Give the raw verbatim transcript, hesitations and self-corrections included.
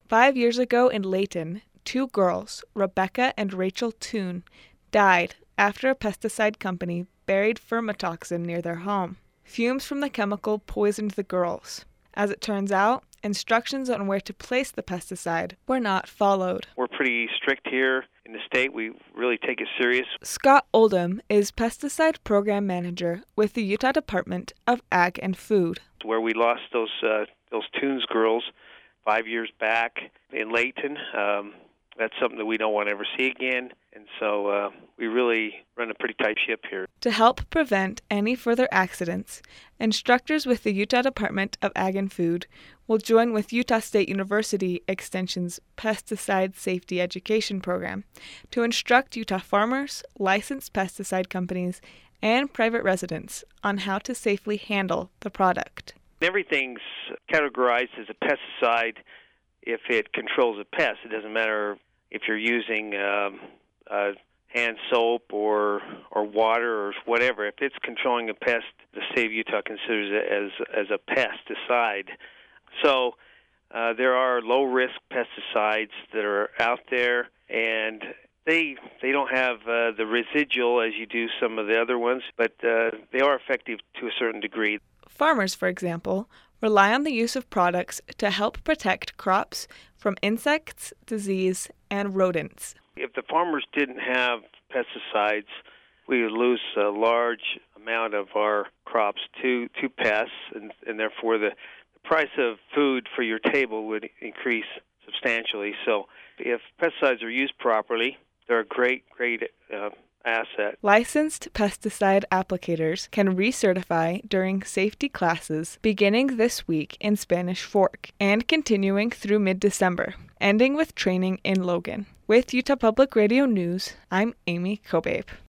Five years ago in Layton, two girls, Rebecca and Rachel Toon, died after a pesticide company buried firmatoxin near their home. Fumes from the chemical poisoned the girls. As it turns out, instructions on where to place the pesticide were not followed. We're pretty strict here in the state. We really take it serious. Scott Oldham is pesticide program manager with the Utah Department of Ag and Food. Where we lost those uh, those Toons girls five years back in Layton, um, that's something that we don't want to ever see again. And so uh, we really run a pretty tight ship here. To help prevent any further accidents, instructors with the Utah Department of Ag and Food will join with Utah State University Extension's Pesticide Safety Education Program to instruct Utah farmers, licensed pesticide companies, and private residents on how to safely handle the product. Everything's categorized as a pesticide if it controls a pest. It doesn't matter if you're using um, uh, hand soap or or water or whatever. If it's controlling a pest, the state of Utah considers it as as a pesticide. So uh, there are low-risk pesticides that are out there, and they they don't have uh, the residual as you do some of the other ones, but uh, they are effective to a certain degree. Farmers, for example, rely on the use of products to help protect crops from insects, disease, and rodents. If the farmers didn't have pesticides, we would lose a large amount of our crops to, to pests, and, and therefore the, the price of food for your table would increase substantially. So if pesticides are used properly, they're a great, great uh, asset. Licensed pesticide applicators can recertify during safety classes beginning this week in Spanish Fork and continuing through mid-December, ending with training in Logan. With Utah Public Radio News, I'm Amy Kobabe.